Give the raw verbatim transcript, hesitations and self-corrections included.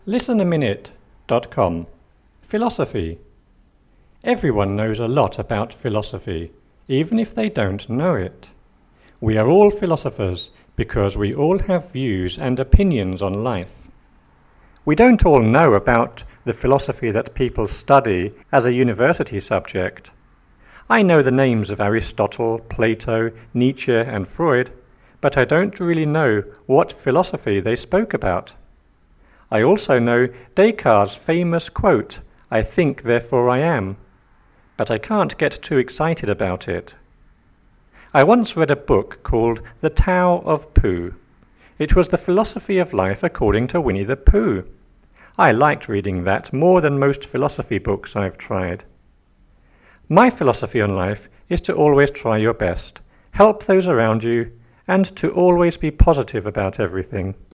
listen a minute dot com. Philosophy. Everyone knows a lot about philosophy, even if they don't know it. We are all philosophers because we all have views and opinions on life. We don't all know about the philosophy that people study as a university subject. I know the names of Aristotle, Plato, Nietzsche and Freud, but I don't really know what philosophy they spoke about. I also know Descartes' famous quote, "I think, therefore I am," but I can't get too excited about it. I once read a book called The Tao of Pooh. It was the philosophy of life according to Winnie the Pooh. I liked reading that more than most philosophy books I've tried. My philosophy on life is to always try your best, help those around you, and to always be positive about everything.